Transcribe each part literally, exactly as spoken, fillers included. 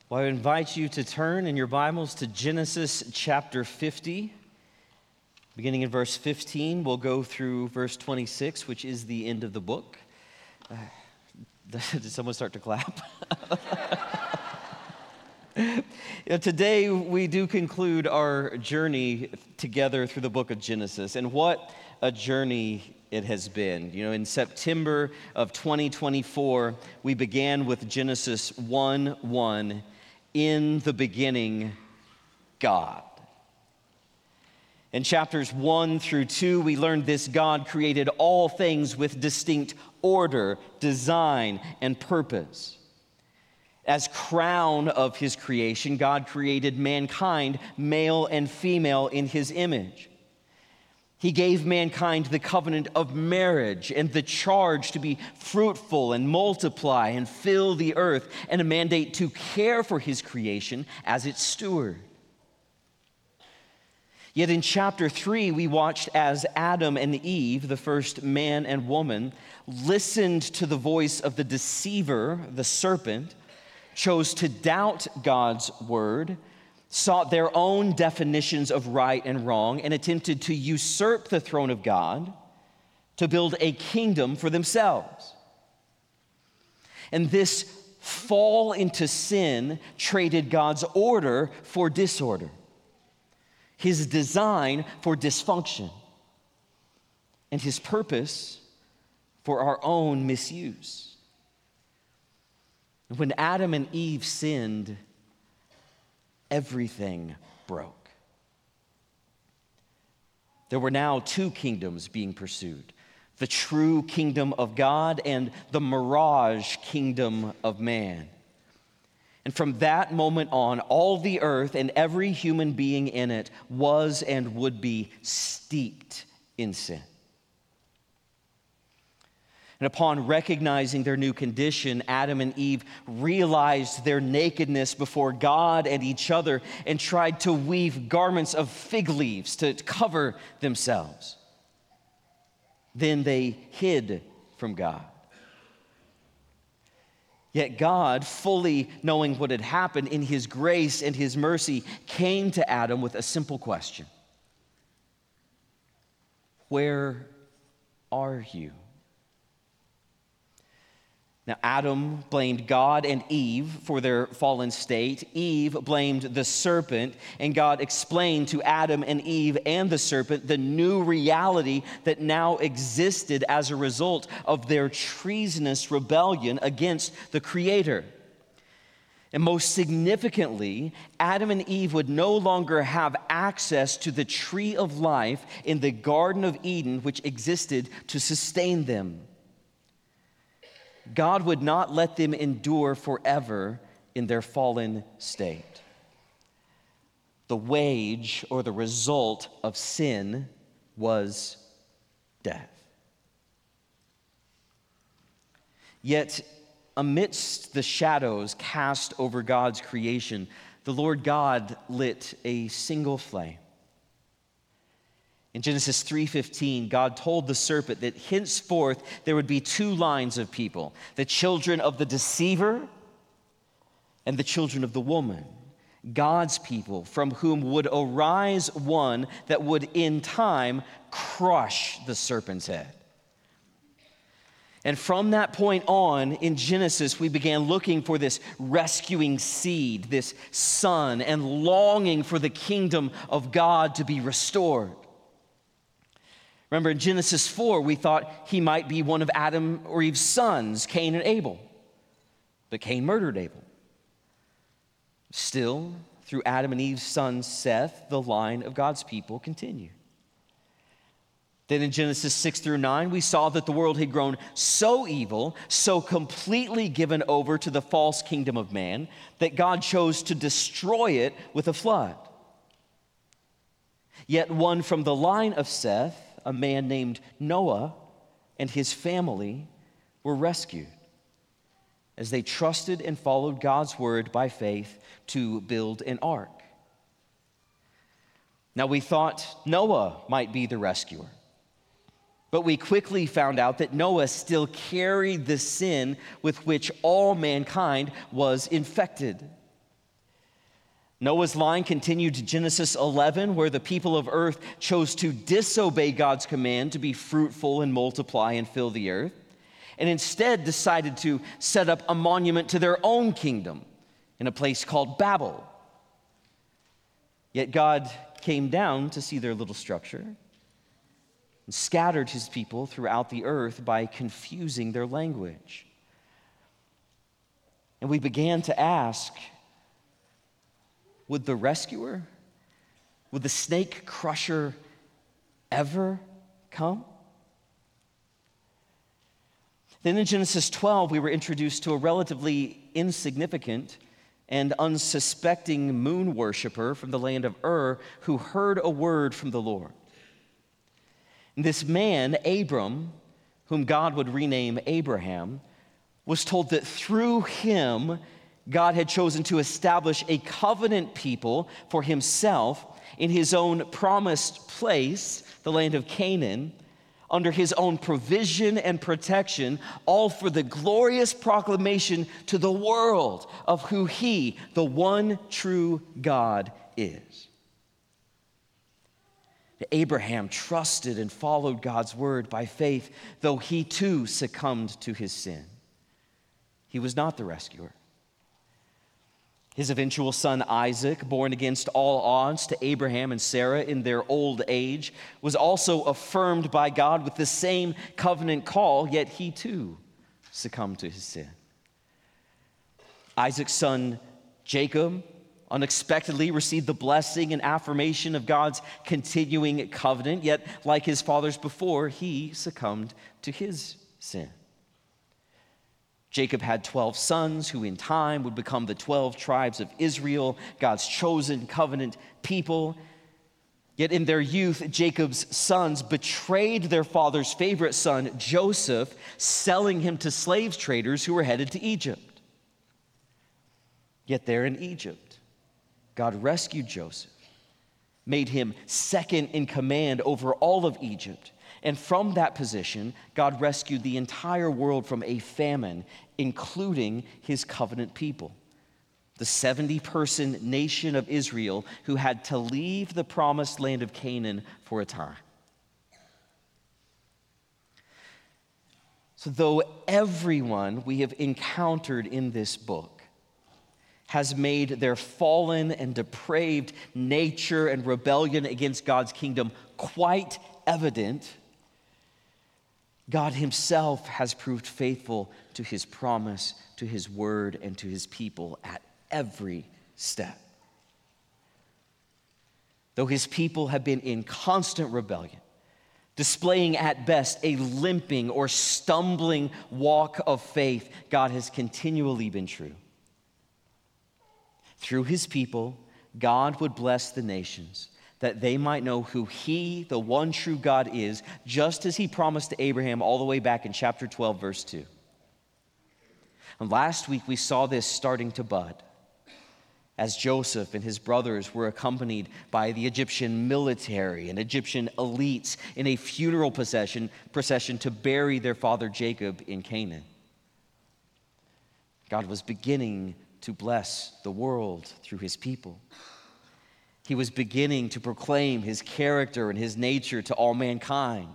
Well, I invite you to turn in your Bibles to Genesis chapter fifty. Beginning in verse fifteen, we'll go through verse twenty-six, which is the end of the book. Uh, did someone start to clap? You know, today, we do conclude our journey together through the book of Genesis, and what a journey it has been. You know, in September of twenty twenty-four, we began with Genesis one one. In the beginning, God. In chapters one through two, we learned this: God created all things with distinct order, design, and purpose. As crown of his creation, God created mankind, male and female, in his image. He gave mankind the covenant of marriage and the charge to be fruitful and multiply and fill the earth, and a mandate to care for his creation as its steward. Yet in chapter three, we watched as Adam and Eve, the first man and woman, listened to the voice of the deceiver, the serpent, chose to doubt God's word, sought their own definitions of right and wrong, and attempted to usurp the throne of God to build a kingdom for themselves. And this fall into sin traded God's order for disorder, his design for dysfunction, and his purpose for our own misuse. When Adam and Eve sinned, everything broke. There were now two kingdoms being pursued: the true kingdom of God and the mirage kingdom of man. And from that moment on, all the earth and every human being in it was and would be steeped in sin. And upon recognizing their new condition, Adam and Eve realized their nakedness before God and each other and tried to weave garments of fig leaves to cover themselves. Then they hid from God. Yet God, fully knowing what had happened, in his grace and his mercy, came to Adam with a simple question: where are you? Now, Adam blamed God and Eve for their fallen state. Eve blamed the serpent, and God explained to Adam and Eve and the serpent the new reality that now existed as a result of their treasonous rebellion against the Creator. And most significantly, Adam and Eve would no longer have access to the tree of life in the Garden of Eden, which existed to sustain them. God would not let them endure forever in their fallen state. The wage, or the result, of sin was death. Yet, amidst the shadows cast over God's creation, the Lord God lit a single flame. In Genesis three fifteen, God told the serpent that henceforth there would be two lines of people: the children of the deceiver and the children of the woman, God's people, from whom would arise one that would in time crush the serpent's head. And from that point on in Genesis, we began looking for this rescuing seed, this son, and longing for the kingdom of God to be restored. Remember, in Genesis four, we thought he might be one of Adam or Eve's sons, Cain and Abel. But Cain murdered Abel. Still, through Adam and Eve's son Seth, the line of God's people continued. Then in Genesis six through nine, we saw that the world had grown so evil, so completely given over to the false kingdom of man, that God chose to destroy it with a flood. Yet one from the line of Seth, a man named Noah, and his family were rescued as they trusted and followed God's word by faith to build an ark. Now, we thought Noah might be the rescuer, but we quickly found out that Noah still carried the sin with which all mankind was infected. Noah's line continued to Genesis eleven, where the people of earth chose to disobey God's command to be fruitful and multiply and fill the earth, and instead decided to set up a monument to their own kingdom in a place called Babel. Yet God came down to see their little structure and scattered his people throughout the earth by confusing their language. And we began to ask, would the rescuer, would the snake crusher ever come? Then in Genesis twelve, we were introduced to a relatively insignificant and unsuspecting moon worshiper from the land of Ur who heard a word from the Lord. And this man, Abram, whom God would rename Abraham, was told that through him, God had chosen to establish a covenant people for himself in his own promised place, the land of Canaan, under his own provision and protection, all for the glorious proclamation to the world of who he, the one true God, is. Abraham trusted and followed God's word by faith, though he too succumbed to his sin. He was not the rescuer. His eventual son Isaac, born against all odds to Abraham and Sarah in their old age, was also affirmed by God with the same covenant call, yet he too succumbed to his sin. Isaac's son Jacob unexpectedly received the blessing and affirmation of God's continuing covenant, yet like his fathers before, he succumbed to his sin. Jacob had twelve sons who in time would become the twelve tribes of Israel, God's chosen covenant people. Yet in their youth, Jacob's sons betrayed their father's favorite son, Joseph, selling him to slave traders who were headed to Egypt. Yet there in Egypt, God rescued Joseph, made him second in command over all of Egypt. And from that position, God rescued the entire world from a famine, including his covenant people, the seventy-person nation of Israel who had to leave the promised land of Canaan for a time. So though everyone we have encountered in this book has made their fallen and depraved nature and rebellion against God's kingdom quite evident, God himself has proved faithful to his promise, to his word, and to his people at every step. Though his people have been in constant rebellion, displaying at best a limping or stumbling walk of faith, God has continually been true. Through his people, God would bless the nations, that they might know who he, the one true God, is, just as he promised to Abraham all the way back in chapter twelve, verse two. And last week we saw this starting to bud as Joseph and his brothers were accompanied by the Egyptian military and Egyptian elites in a funeral procession, procession to bury their father Jacob in Canaan. God was beginning to bless the world through his people. He was beginning to proclaim his character and his nature to all mankind.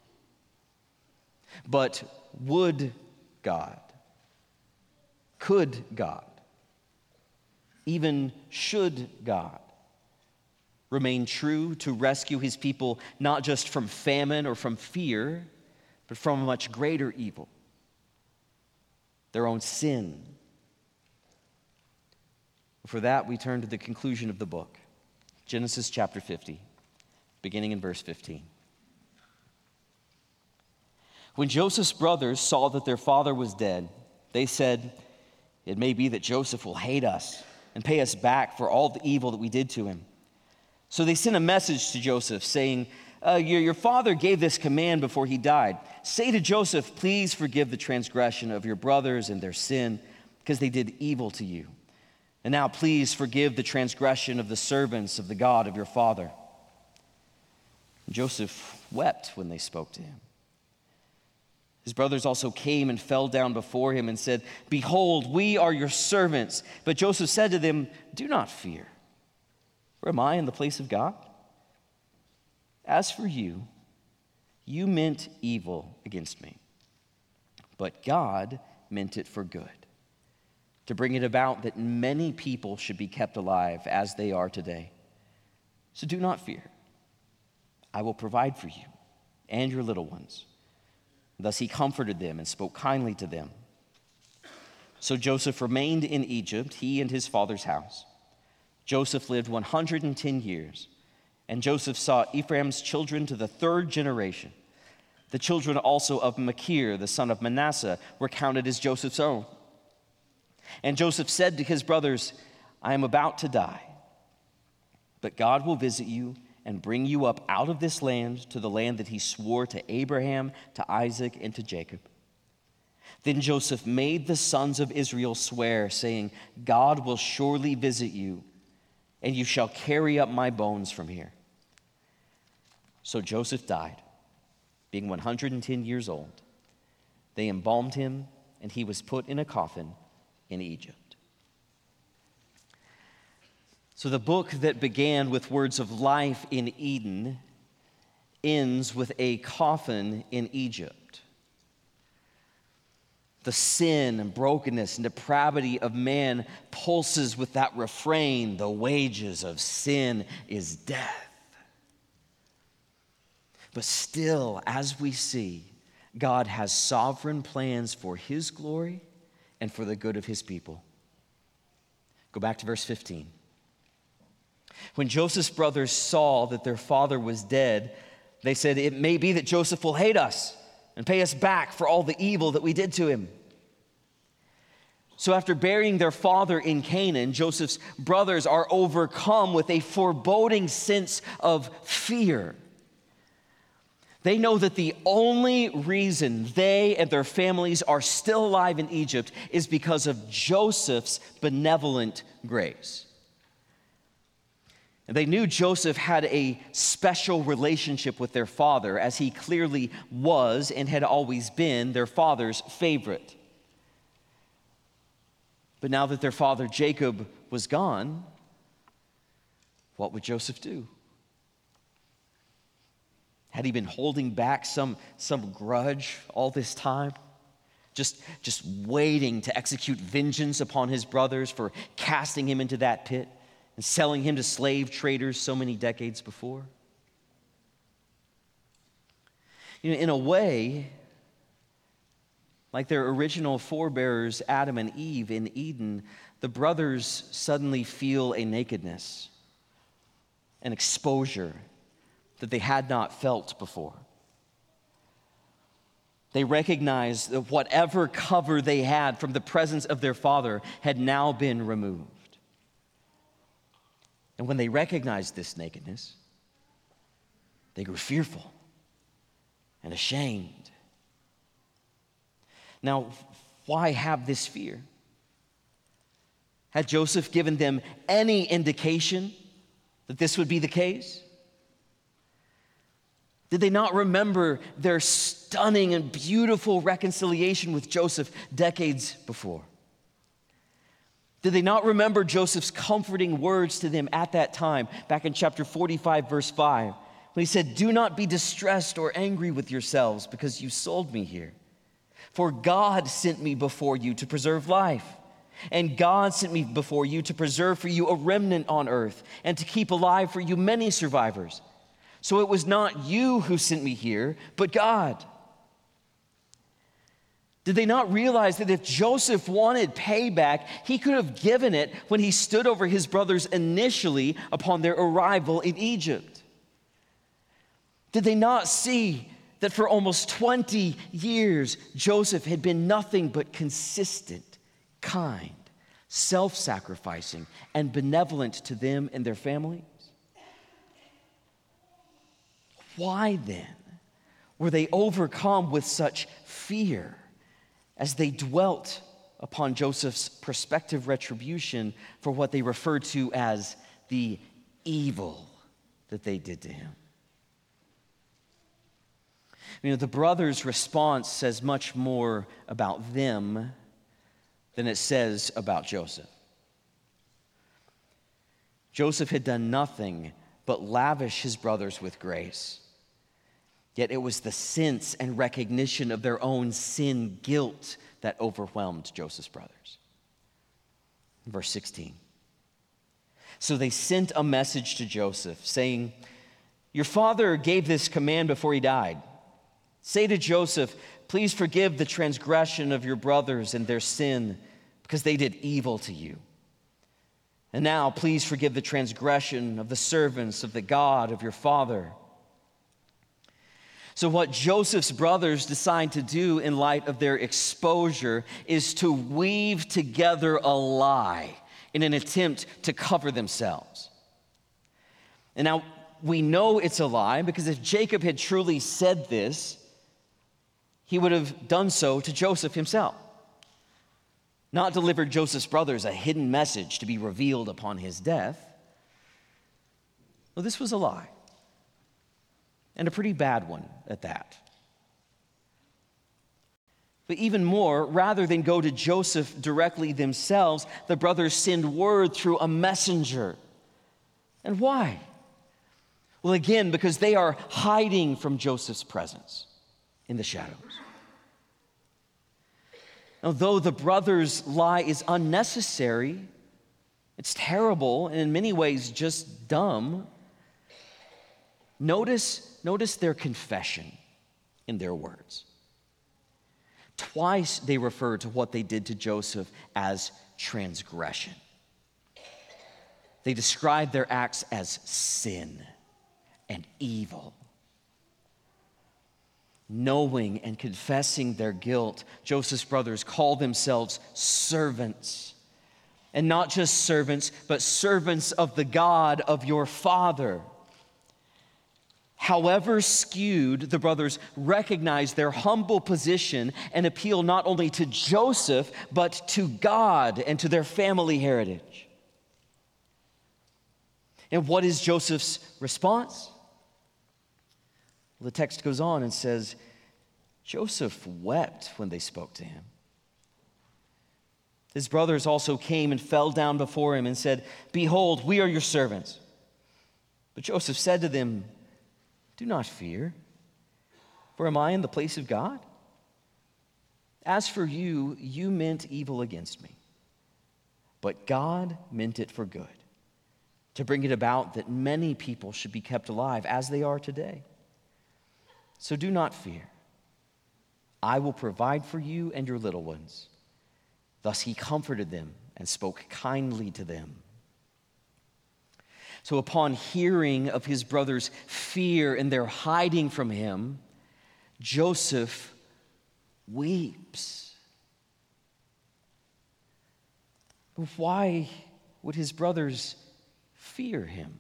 But would God, could God, even should God remain true to rescue his people not just from famine or from fear, but from a much greater evil, their own sin? For that, we turn to the conclusion of the book. Genesis chapter fifty, beginning in verse fifteen. When Joseph's brothers saw that their father was dead, they said, "It may be that Joseph will hate us and pay us back for all the evil that we did to him." So they sent a message to Joseph saying, uh, your, your father gave this command before he died. Say to Joseph, please forgive the transgression of your brothers and their sin, because they did evil to you. And now please forgive the transgression of the servants of the God of your father. And Joseph wept when they spoke to him. His brothers also came and fell down before him and said, "Behold, we are your servants." But Joseph said to them, "Do not fear. Or am I in the place of God? As for you, you meant evil against me, but God meant it for good, to bring it about that many people should be kept alive as they are today. So do not fear. I will provide for you and your little ones." Thus he comforted them and spoke kindly to them. So Joseph remained in Egypt, he and his father's house. Joseph lived one hundred ten years, and Joseph saw Ephraim's children to the third generation. The children also of Machir, the son of Manasseh, were counted as Joseph's own. And Joseph said to his brothers, "I am about to die, but God will visit you and bring you up out of this land to the land that he swore to Abraham, to Isaac, and to Jacob." Then Joseph made the sons of Israel swear, saying, "God will surely visit you, and you shall carry up my bones from here." So Joseph died, being one hundred ten years old. They embalmed him, and he was put in a coffin in Egypt. So the book that began with words of life in Eden ends with a coffin in Egypt. The sin and brokenness and depravity of man pulses with that refrain, "The wages of sin is death." But still, as we see, God has sovereign plans for his glory and for the good of his people. Go back to verse fifteen. When Joseph's brothers saw that their father was dead, they said, "It may be that Joseph will hate us and pay us back for all the evil that we did to him." So after burying their father in Canaan, Joseph's brothers are overcome with a foreboding sense of fear. They know that the only reason they and their families are still alive in Egypt is because of Joseph's benevolent grace. And they knew Joseph had a special relationship with their father, as he clearly was and had always been their father's favorite. But now that their father Jacob was gone, what would Joseph do? Had he been holding back some, some grudge all this time? Just, just waiting to execute vengeance upon his brothers for casting him into that pit and selling him to slave traders so many decades before? You know, in a way, like their original forebears, Adam and Eve in Eden, the brothers suddenly feel a nakedness, an exposure that they had not felt before. They recognize that whatever cover they had from the presence of their father had now been removed. And when they recognized this nakedness, they grew fearful and ashamed. Now, why have this fear? Had Joseph given them any indication that this would be the case? Did they not remember their stunning and beautiful reconciliation with Joseph decades before? Did they not remember Joseph's comforting words to them at that time, back in chapter forty-five, verse five, when he said, "Do not be distressed or angry with yourselves because you sold me here. For God sent me before you to preserve life. And God sent me before you to preserve for you a remnant on earth and to keep alive for you many survivors. So it was not you who sent me here, but God." Did they not realize that if Joseph wanted payback, he could have given it when he stood over his brothers initially upon their arrival in Egypt? Did they not see that for almost twenty years, Joseph had been nothing but consistent, kind, self-sacrificing, and benevolent to them and their families? Why then were they overcome with such fear as they dwelt upon Joseph's prospective retribution for what they referred to as the evil that they did to him? You know, the brothers' response says much more about them than it says about Joseph. Joseph had done nothing but lavish his brothers with grace. Yet it was the sense and recognition of their own sin guilt that overwhelmed Joseph's brothers. Verse sixteen. So they sent a message to Joseph saying, "Your father gave this command before he died. Say to Joseph, please forgive the transgression of your brothers and their sin, because they did evil to you. And now please forgive the transgression of the servants of the God of your father." So what Joseph's brothers decide to do in light of their exposure is to weave together a lie in an attempt to cover themselves. And now we know it's a lie because if Jacob had truly said this, he would have done so to Joseph himself, not delivered Joseph's brothers a hidden message to be revealed upon his death. Well, this was a lie, and a pretty bad one at that. But even more, rather than go to Joseph directly themselves, the brothers send word through a messenger. And why? Well, again, because they are hiding from Joseph's presence in the shadows. Although the brothers' lie is unnecessary, it's terrible, and in many ways just dumb, notice, notice their confession in their words. Twice they refer to what they did to Joseph as transgression. They describe their acts as sin and evil. Knowing and confessing their guilt, Joseph's brothers call themselves servants. And not just servants, but servants of the God of your father. However skewed, the brothers recognize their humble position and appeal not only to Joseph, but to God and to their family heritage. And what is Joseph's response? Well, the text goes on and says, Joseph wept when they spoke to him. His brothers also came and fell down before him and said, "Behold, we are your servants." But Joseph said to them, "Do not fear, for am I in the place of God? As for you, you meant evil against me, but God meant it for good, to bring it about that many people should be kept alive as they are today. So do not fear. I will provide for you and your little ones." Thus he comforted them and spoke kindly to them. So upon hearing of his brothers' fear and their hiding from him, Joseph weeps. Why would his brothers fear him?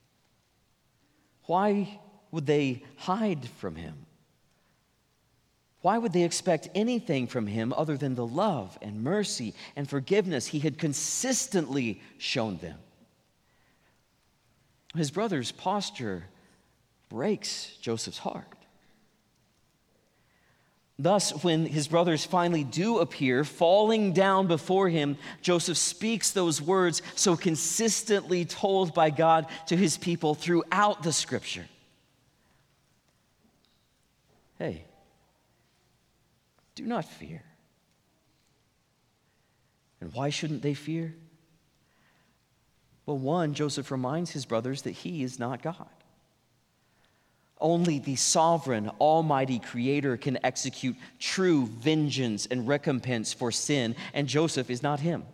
Why would they hide from him? Why would they expect anything from him other than the love and mercy and forgiveness he had consistently shown them? His brother's posture breaks Joseph's heart. Thus, when his brothers finally do appear, falling down before him, Joseph speaks those words so consistently told by God to his people throughout the scripture. Hey, do not fear. And why shouldn't they fear? Well, one, Joseph reminds his brothers that he is not God. Only the sovereign, almighty creator can execute true vengeance and recompense for sin, and Joseph is not him.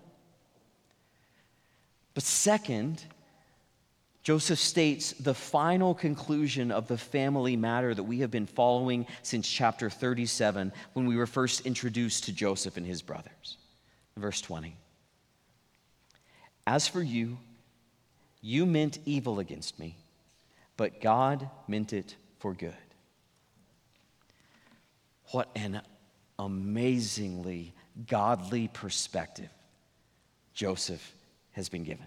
But second, Joseph states the final conclusion of the family matter that we have been following since chapter thirty-seven, when we were first introduced to Joseph and his brothers. Verse twenty. As for you, you meant evil against me, but God meant it for good. What an amazingly godly perspective Joseph has been given.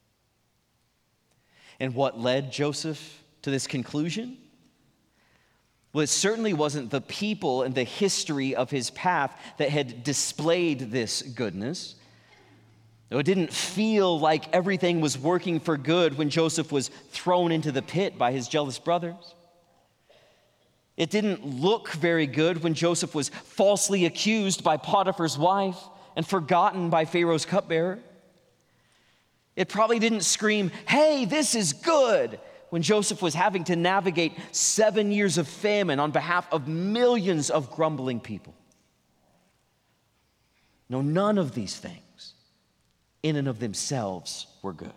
And what led Joseph to this conclusion? Well, it certainly wasn't the people and the history of his path that had displayed this goodness. It didn't feel like everything was working for good when Joseph was thrown into the pit by his jealous brothers. It didn't look very good when Joseph was falsely accused by Potiphar's wife and forgotten by Pharaoh's cupbearer. It probably didn't scream, "Hey, this is good," when Joseph was having to navigate seven years of famine on behalf of millions of grumbling people. No, none of these things in and of themselves were good.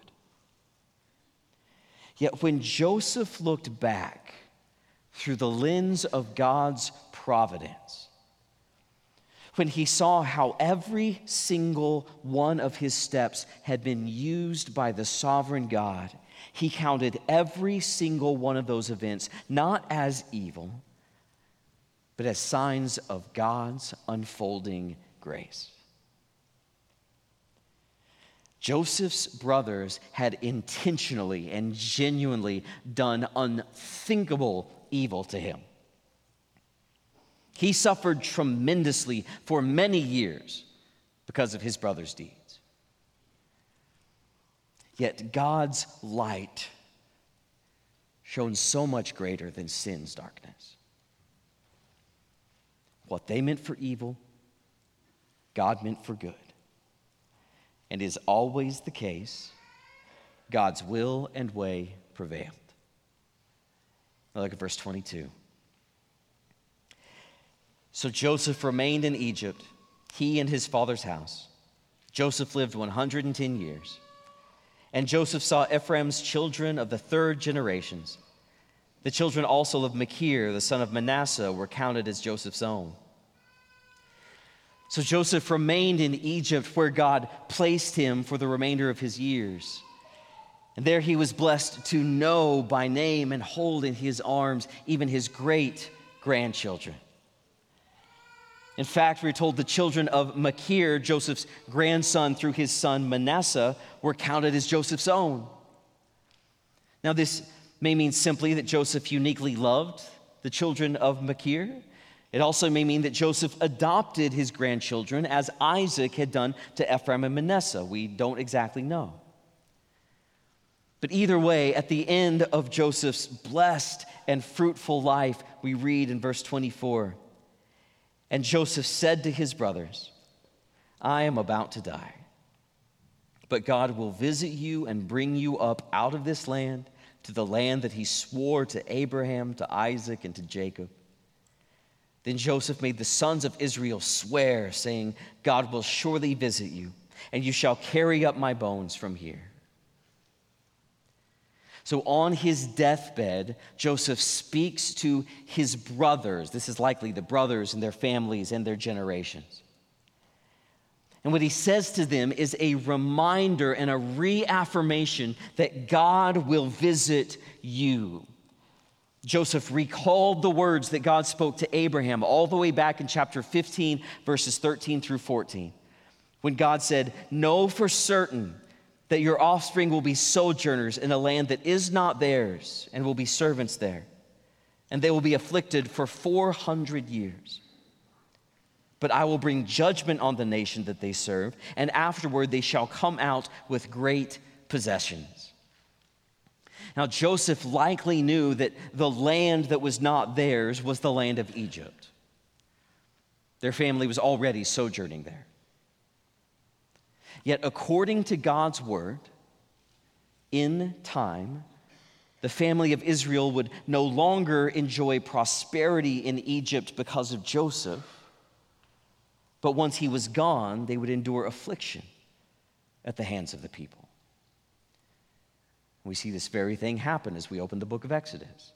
Yet when Joseph looked back through the lens of God's providence, when he saw how every single one of his steps had been used by the sovereign God, he counted every single one of those events not as evil, but as signs of God's unfolding grace. Joseph's brothers had intentionally and genuinely done unthinkable evil to him. He suffered tremendously for many years because of his brothers' deeds. Yet God's light shone so much greater than sin's darkness. What they meant for evil, God meant for good. And is always the case, God's will and way prevailed. Now look at verse twenty-two. So Joseph remained in Egypt, he and his father's house. Joseph lived one hundred ten years. And Joseph saw Ephraim's children of the third generations. The children also of Machir, the son of Manasseh, were counted as Joseph's own. So Joseph remained in Egypt, where God placed him for the remainder of his years. And there he was blessed to know by name and hold in his arms even his great grandchildren. In fact, we're told the children of Machir, Joseph's grandson through his son Manasseh, were counted as Joseph's own. Now, this may mean simply that Joseph uniquely loved the children of Machir. It also may mean that Joseph adopted his grandchildren as Isaac had done to Ephraim and Manasseh. We don't exactly know. But either way, at the end of Joseph's blessed and fruitful life, we read in verse twenty-four, "And Joseph said to his brothers, 'I am about to die, but God will visit you and bring you up out of this land to the land that he swore to Abraham, to Isaac, and to Jacob.' Then Joseph made the sons of Israel swear, saying, 'God will surely visit you, and you shall carry up my bones from here.' So on his deathbed, Joseph speaks to his brothers. This is likely the brothers and their families and their generations. And what he says to them is a reminder and a reaffirmation that God will visit you. Joseph recalled the words that God spoke to Abraham all the way back in chapter fifteen, verses thirteen through fourteen, when God said, 'Know for certain that your offspring will be sojourners in a land that is not theirs, and will be servants there. And they will be afflicted for four hundred years. But I will bring judgment on the nation that they serve, and afterward they shall come out with great possessions.' Now, Joseph likely knew that the land that was not theirs was the land of Egypt. Their family was already sojourning there. Yet, according to God's word, in time, the family of Israel would no longer enjoy prosperity in Egypt because of Joseph, but once he was gone, they would endure affliction at the hands of the people. We see this very thing happen as we open the book of Exodus.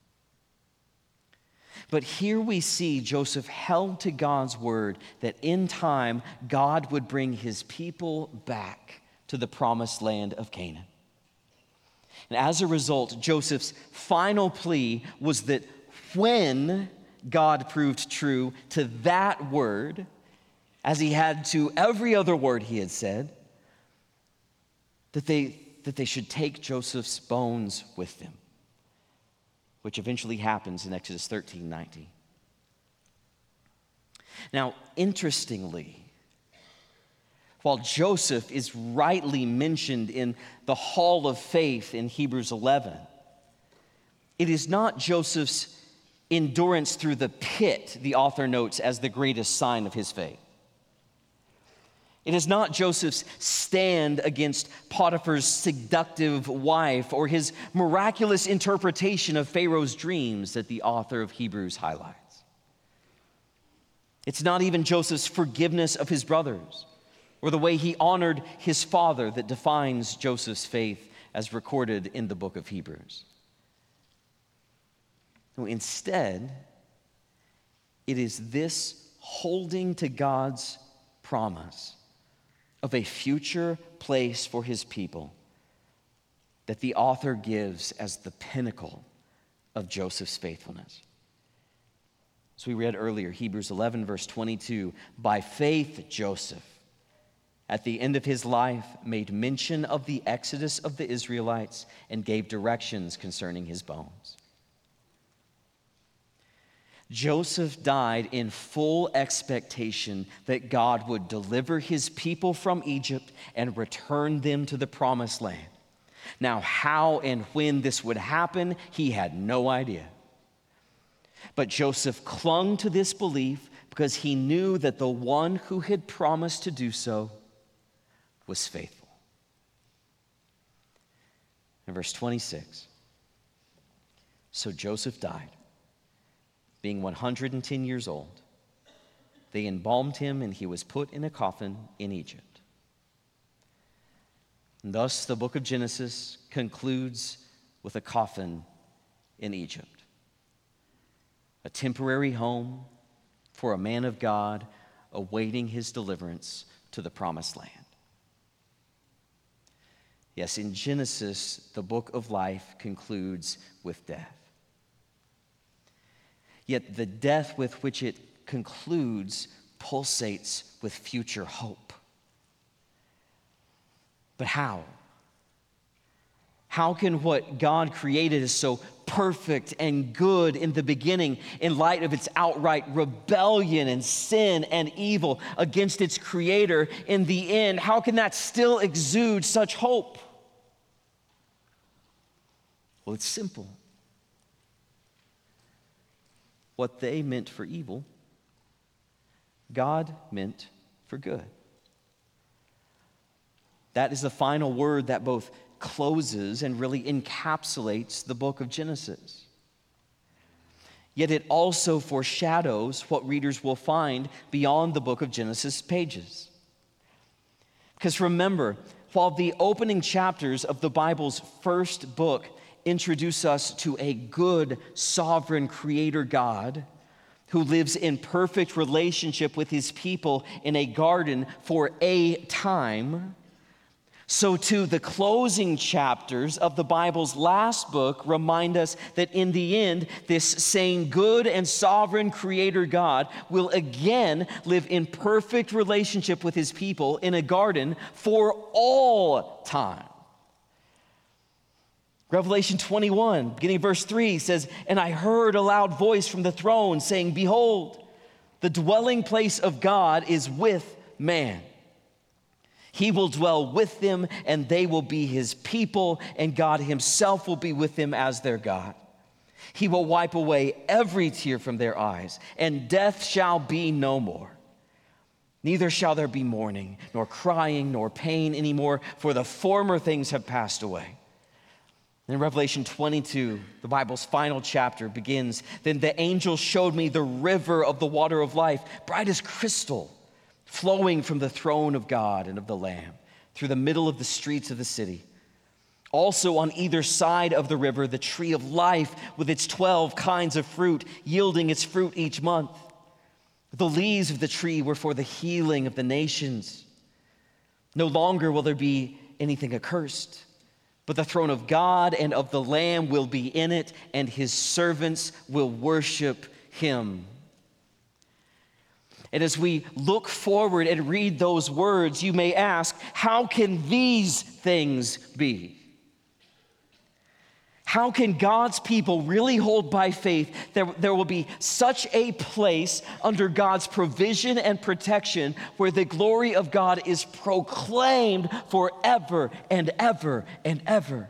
But here we see Joseph held to God's word that in time God would bring his people back to the promised land of Canaan. And as a result, Joseph's final plea was that when God proved true to that word, as he had to every other word he had said, that they that they should take Joseph's bones with them, which eventually happens in Exodus thirteen nineteen. Now, interestingly, while Joseph is rightly mentioned in the hall of faith in Hebrews eleven, it is not Joseph's endurance through the pit, the author notes, as the greatest sign of his faith. It is not Joseph's stand against Potiphar's seductive wife or his miraculous interpretation of Pharaoh's dreams that the author of Hebrews highlights. It's not even Joseph's forgiveness of his brothers or the way he honored his father that defines Joseph's faith as recorded in the book of Hebrews. No, instead, it is this holding to God's promise of a future place for his people that the author gives as the pinnacle of Joseph's faithfulness. As we read earlier, Hebrews eleven, verse twenty-two, by faith Joseph, at the end of his life, made mention of the exodus of the Israelites and gave directions concerning his bones. Joseph died in full expectation that God would deliver his people from Egypt and return them to the promised land. Now, how and when this would happen, he had no idea. But Joseph clung to this belief because he knew that the one who had promised to do so was faithful. In verse twenty-six, so Joseph died, being one hundred ten years old. They embalmed him, and he was put in a coffin in Egypt. And thus, the book of Genesis concludes with a coffin in Egypt, a temporary home for a man of God awaiting his deliverance to the promised land. Yes, in Genesis, the book of life concludes with death. Yet the death with which it concludes pulsates with future hope. But how? How can what God created is so perfect and good in the beginning, in light of its outright rebellion and sin and evil against its creator in the end, how can that still exude such hope? Well, it's simple. What they meant for evil, God meant for good. That is the final word that both closes and really encapsulates the book of Genesis. Yet it also foreshadows what readers will find beyond the book of Genesis pages. Because remember, while the opening chapters of the Bible's first book introduce us to a good, sovereign creator God who lives in perfect relationship with his people in a garden for a time, so too the closing chapters of the Bible's last book remind us that in the end, this same good and sovereign creator God will again live in perfect relationship with his people in a garden for all time. Revelation twenty-one, beginning of verse three, says, "And I heard a loud voice from the throne saying, 'Behold, the dwelling place of God is with man. He will dwell with them, and they will be his people, and God himself will be with them as their God. He will wipe away every tear from their eyes, and death shall be no more. Neither shall there be mourning, nor crying, nor pain anymore, for the former things have passed away.'" In Revelation twenty-two, the Bible's final chapter begins, "Then the angel showed me the river of the water of life, bright as crystal, flowing from the throne of God and of the Lamb, through the middle of the streets of the city. Also on either side of the river, the tree of life with its twelve kinds of fruit, yielding its fruit each month. The leaves of the tree were for the healing of the nations. No longer will there be anything accursed, but the throne of God and of the Lamb will be in it, and his servants will worship him." And as we look forward and read those words, you may ask, how can these things be? How can God's people really hold by faith that there will be such a place under God's provision and protection where the glory of God is proclaimed forever and ever and ever?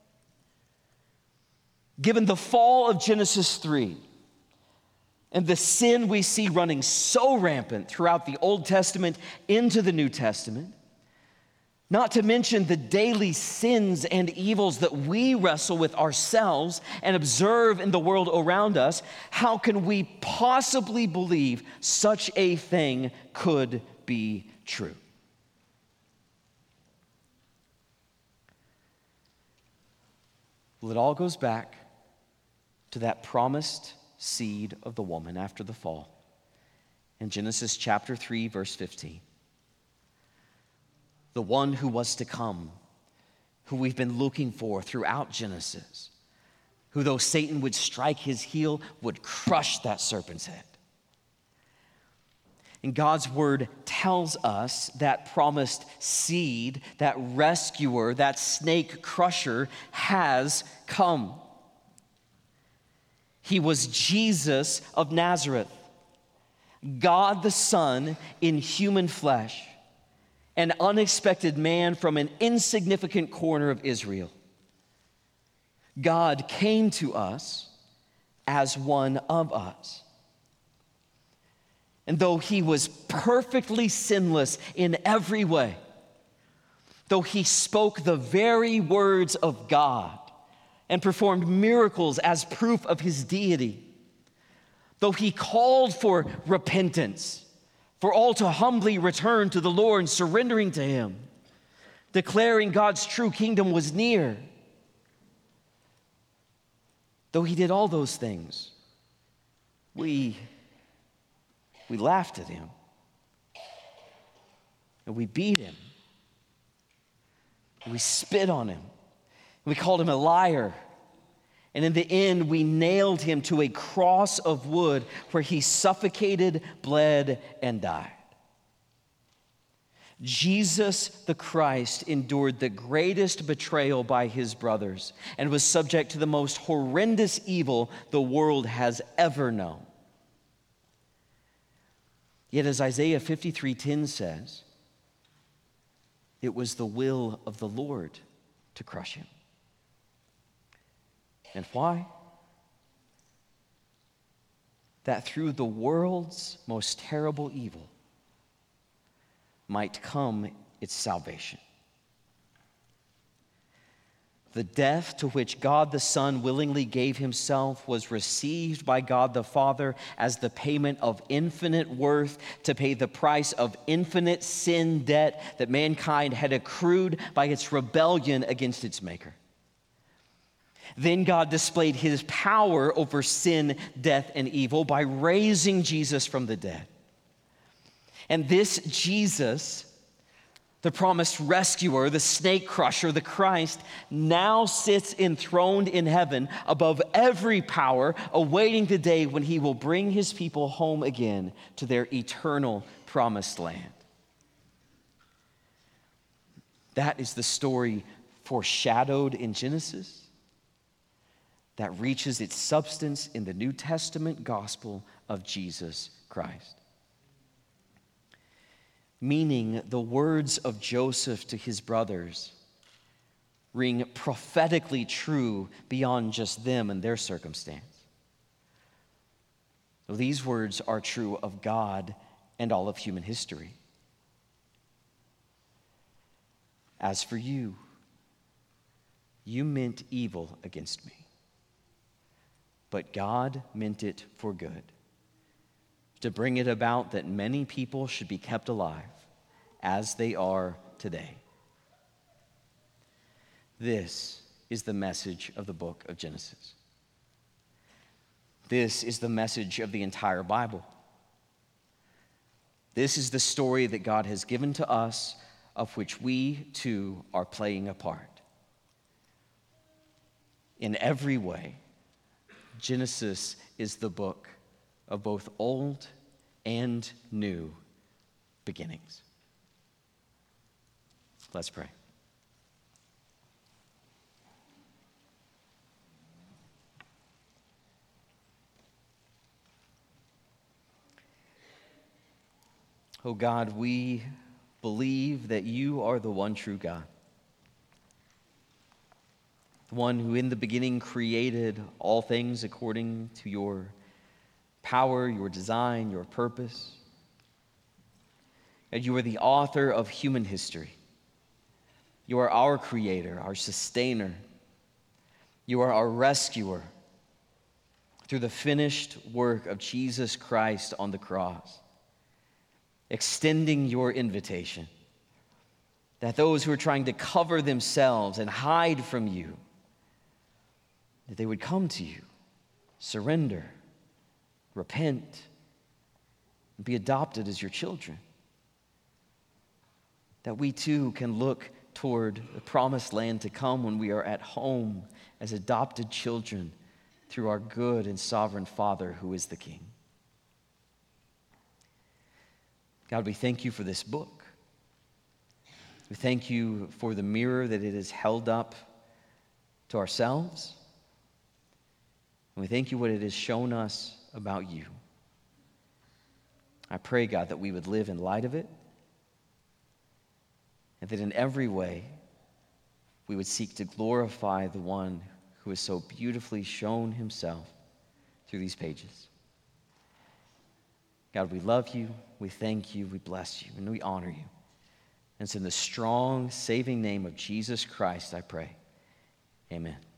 Given the fall of Genesis three and the sin we see running so rampant throughout the Old Testament into the New Testament, not to mention the daily sins and evils that we wrestle with ourselves and observe in the world around us, how can we possibly believe such a thing could be true? Well, it all goes back to that promised seed of the woman after the fall in Genesis chapter three, verse fifteen. The one who was to come, who we've been looking for throughout Genesis, who though Satan would strike his heel, would crush that serpent's head. And God's word tells us that promised seed, that rescuer, that snake crusher has come. He was Jesus of Nazareth, God the Son in human flesh, an unexpected man from an insignificant corner of Israel. God came to us as one of us. And though he was perfectly sinless in every way, though he spoke the very words of God and performed miracles as proof of his deity, though he called for repentance, for all to humbly return to the Lord and surrendering to him, declaring God's true kingdom was near. Though he did all those things, we, we laughed at him, and we beat him, and we spit on him, and we called him a liar. And in the end, we nailed him to a cross of wood where he suffocated, bled, and died. Jesus the Christ endured the greatest betrayal by his brothers and was subject to the most horrendous evil the world has ever known. Yet as Isaiah fifty-three ten says, it was the will of the Lord to crush him. And why? That through the world's most terrible evil might come its salvation. The death to which God the Son willingly gave himself was received by God the Father as the payment of infinite worth to pay the price of infinite sin debt that mankind had accrued by its rebellion against its Maker. Then God displayed his power over sin, death, and evil by raising Jesus from the dead. And this Jesus, the promised rescuer, the snake crusher, the Christ, now sits enthroned in heaven above every power, awaiting the day when he will bring his people home again to their eternal promised land. That is the story foreshadowed in Genesis that reaches its substance in the New Testament gospel of Jesus Christ. Meaning, the words of Joseph to his brothers ring prophetically true beyond just them and their circumstance. These words are true of God and all of human history. As for you, you meant evil against me, but God meant it for good, to bring it about that many people should be kept alive as they are today. This is the message of the book of Genesis. This is the message of the entire Bible. This is the story that God has given to us, of which we too are playing a part. In every way, Genesis is the book of both old and new beginnings. Let's pray. Oh God, we believe that you are the one true God, the one who in the beginning created all things according to your power, your design, your purpose. And you are the author of human history. You are our creator, our sustainer. You are our rescuer through the finished work of Jesus Christ on the cross, extending your invitation that those who are trying to cover themselves and hide from you, that they would come to you, surrender, repent, and be adopted as your children. That we too can look toward the promised land to come when we are at home as adopted children through our good and sovereign Father who is the King. God, we thank you for this book. We thank you for the mirror that it has held up to ourselves. And we thank you what it has shown us about you. I pray, God, that we would live in light of it, and that in every way we would seek to glorify the one who has so beautifully shown himself through these pages. God, we love you, we thank you, we bless you, and we honor you. And it's in the strong, saving name of Jesus Christ, I pray. Amen.